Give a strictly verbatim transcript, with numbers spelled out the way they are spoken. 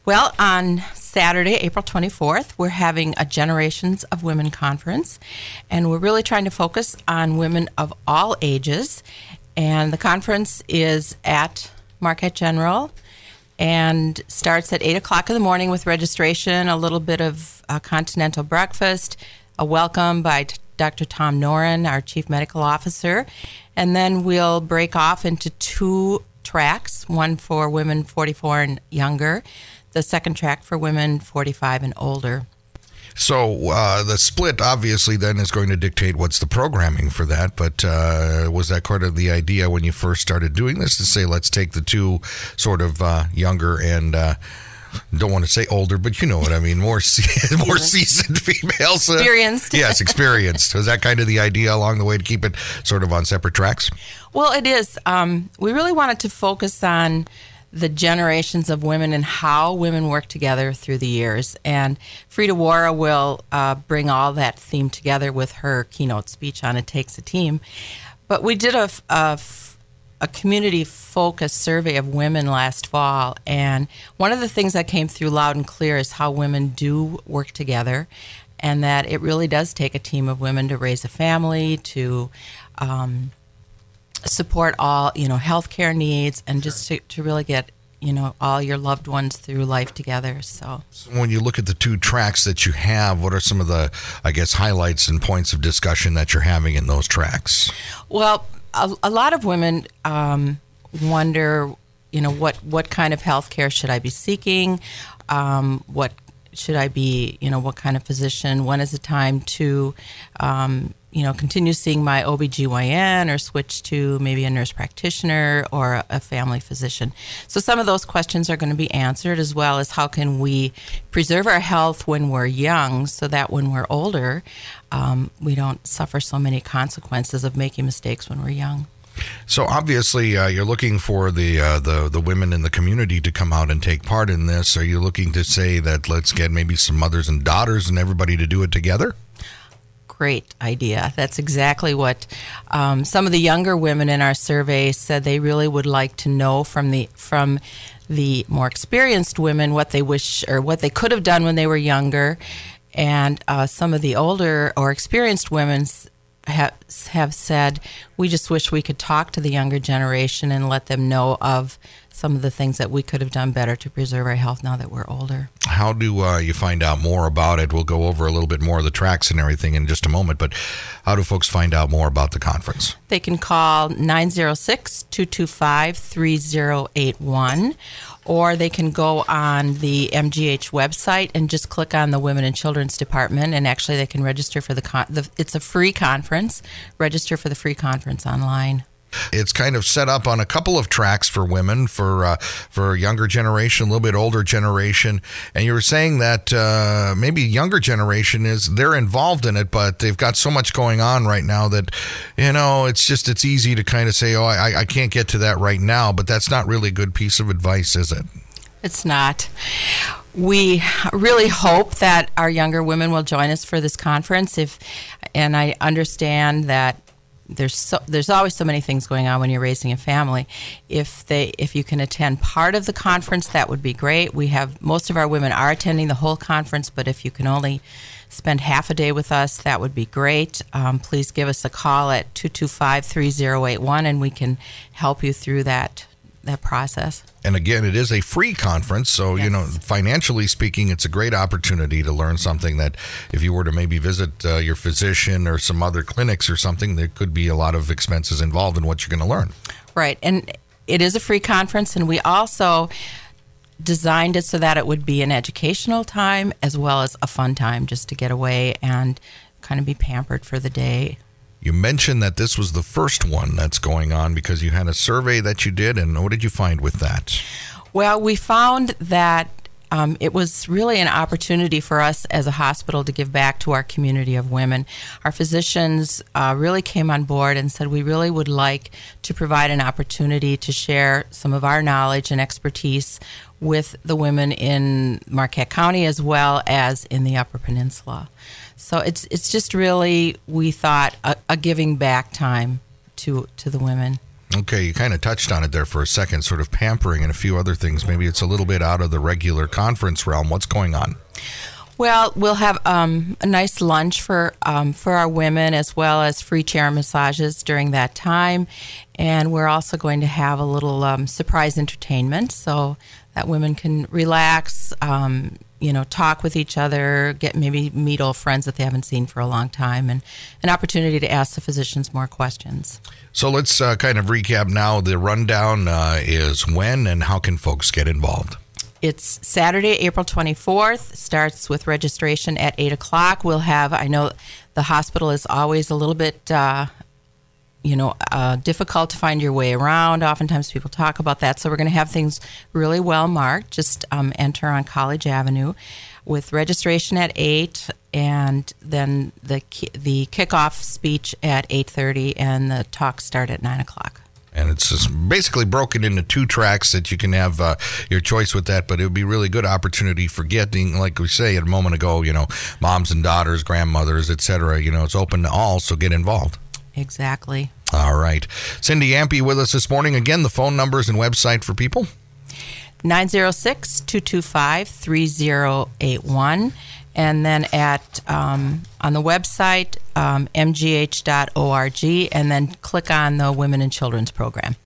Well, on Saturday, April twenty-fourth, we're having a Generations of Women conference, and we're really trying to focus on women of all ages. And the conference is at Marquette General and starts at eight o'clock in the morning with registration, a little bit of a continental breakfast, a welcome by Doctor Tom Noren, our Chief Medical Officer, and then we'll break off into two tracks, one for women forty-four and younger, the second track for women forty-five and older. So uh, the split obviously then is going to dictate what's the programming for that, but uh, was that part of the idea when you first started doing this to say let's take the two sort of uh, younger and uh, don't want to say older, but you know what I mean, more se- more seasoned females? Uh, experienced. Yes, experienced. Was that kind of the idea along the way to keep it sort of on separate tracks? Well, it is. Um, we really wanted to focus on the generations of women and how women work together through the years. And Frida Wara will uh, bring all that theme together with her keynote speech on It Takes a Team. But we did a, a, a community-focused survey of women last fall, and one of the things that came through loud and clear is how women do work together, and that it really does take a team of women to raise a family, to um, support all, you know, healthcare needs, and just to, to really get, you know, all your loved ones through life together. So. so when you look at the two tracks that you have, what are some of the, I guess, highlights and points of discussion that you're having in those tracks? Well, a, a lot of women um, wonder, you know, what, what kind of healthcare should I be seeking? Um, what should I be, you know, what kind of physician? When is the time to, um, you know, continue seeing my O B G Y N or switch to maybe a nurse practitioner or a, a family physician? So some of those questions are going to be answered, as well as how can we preserve our health when we're young so that when we're older, um, we don't suffer so many consequences of making mistakes when we're young. So obviously, uh, you're looking for the, uh, the the women in the community to come out and take part in this. Are you looking to say that let's get maybe some mothers and daughters and everybody to do it together? Great idea. That's exactly what um, some of the younger women in our survey said. They really would like to know from the from the more experienced women what they wish or what they could have done when they were younger, and uh, some of the older or experienced women have, have said, we just wish we could talk to the younger generation and let them know of some of the things that we could have done better to preserve our health now that we're older. How do uh, you find out more about it? We'll go over a little bit more of the tracks and everything in just a moment, but how do folks find out more about the conference? They can call nine oh six, two two five, three oh eight one, or they can go on the M G H website and just click on the Women and Children's Department, and actually they can register for the, con- the it's a free conference. Register for the free conference online. It's kind of set up on a couple of tracks for women, for uh, for younger generation, a little bit older generation. And you were saying that uh, maybe younger generation is, they're involved in it, but they've got so much going on right now that, you know, it's just, it's easy to kind of say, oh, I, I can't get to that right now. But that's not really a good piece of advice, is it? It's not. We really hope that our younger women will join us for this conference. If, and I understand that There's so, there's always so many things going on when you're raising a family. If they if you can attend part of the conference, that would be great. We have most of our women are attending the whole conference, but if you can only spend half a day with us, that would be great. Um, please give us a call at two two five, three oh eight one, and we can help you through that that process. And again, it is a free conference, so, yes. you know, financially speaking, it's a great opportunity to learn something that if you were to maybe visit uh, your physician or some other clinics or something, there could be a lot of expenses involved in what you're going to learn. Right, and it is a free conference, and we also designed it so that it would be an educational time as well as a fun time, just to get away and kind of be pampered for the day. You mentioned that this was the first one that's going on because you had a survey that you did, and what did you find with that? Well, we found that um, it was really an opportunity for us as a hospital to give back to our community of women. Our physicians uh, really came on board and said we really would like to provide an opportunity to share some of our knowledge and expertise with the women in Marquette County as well as in the Upper Peninsula. So it's it's just really, we thought, a, a giving back time to to the women. Okay, you kind of touched on it there for a second, sort of pampering and a few other things. Maybe it's a little bit out of the regular conference realm. What's going on? Well, we'll have um, a nice lunch for um, for our women, as well as free chair massages during that time. And we're also going to have a little um, surprise entertainment so that women can relax, um, you know, talk with each other, get maybe meet old friends that they haven't seen for a long time, and an opportunity to ask the physicians more questions. So let's uh, kind of recap now. The rundown uh, is when and how can folks get involved? It's Saturday, April twenty-fourth. Starts with registration at eight o'clock. We'll have, I know the hospital is always a little bit, uh, you know, uh, difficult to find your way around. Oftentimes people talk about that. So we're going to have things really well marked. Just um, enter on College Avenue with registration at eight, and then the the kickoff speech at eight thirty, and the talks start at nine o'clock. And it's just basically broken into two tracks that you can have uh, your choice with that, but it would be a really good opportunity for getting, like we say a moment ago, you know, moms and daughters, grandmothers, et cetera. You know, it's open to all, so get involved. Exactly. All right. Cindy Ampe with us this morning. Again, the phone numbers and website for people. nine oh six, two two five, three oh eight one. And then at um, on the website, um, m g h dot org, and then click on the Women and Children's program.